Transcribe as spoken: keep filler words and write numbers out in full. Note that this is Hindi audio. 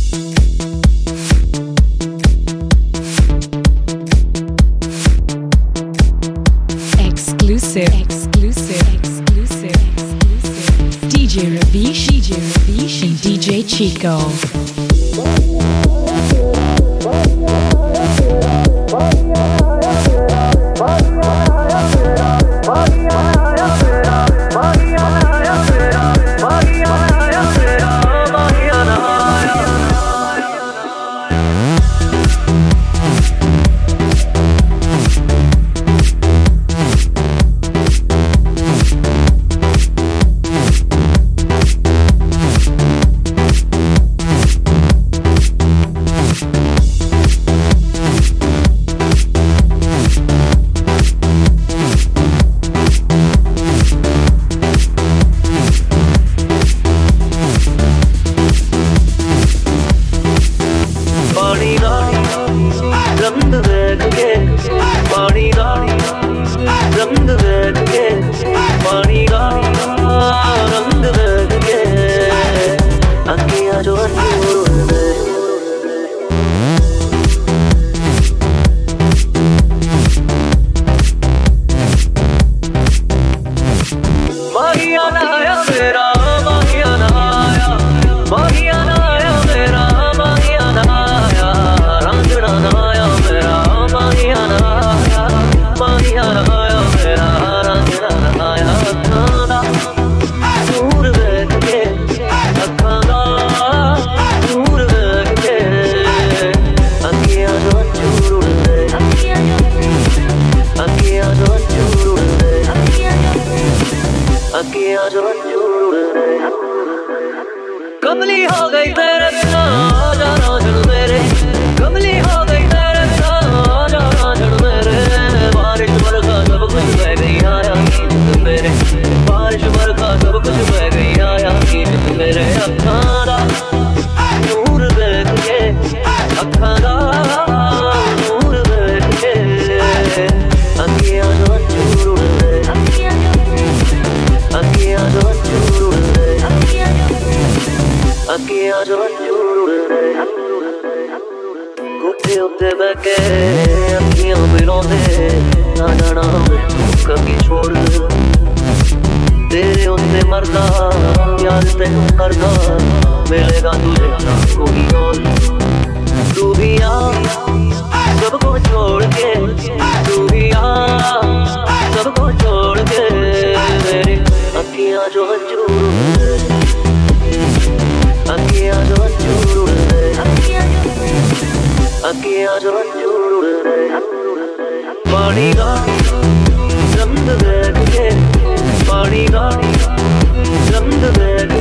Exclusive, exclusive, exclusive, exclusive. D J Ravish, D J Ravish, and D J Chico. कमली हो गई तेरे बिना जाना जड़ मेरे, कमली हो गई तेरे बिना जाना जड़ मेरे। बारिश बरखा सब कुछ बह गई आया गीत मेरे, बारिश बरखा सब कुछ बह गई आया गीत मेरे। अखां दा नूर देख के, अखां दा नूर देख के अखियां जो चूर दे, अखियां जो चूर दे, अखियां जो चूर दे। कोठे उत्ते बह के अखियां मिलाउंदे, ना जाना कभी छोड़ तेरे उत्ते मरदा, याद तेनू करदा, मिलेगा तुझे ना कोई और। तू भी आ सबको छोड़ के, तू भी आ सबको छोड़ के, मेरी अखियां जो चूर दे, अखियां जो चूर दे, अखियां जो चूर दे। पानी का रंग देख के, पानी का रंग देख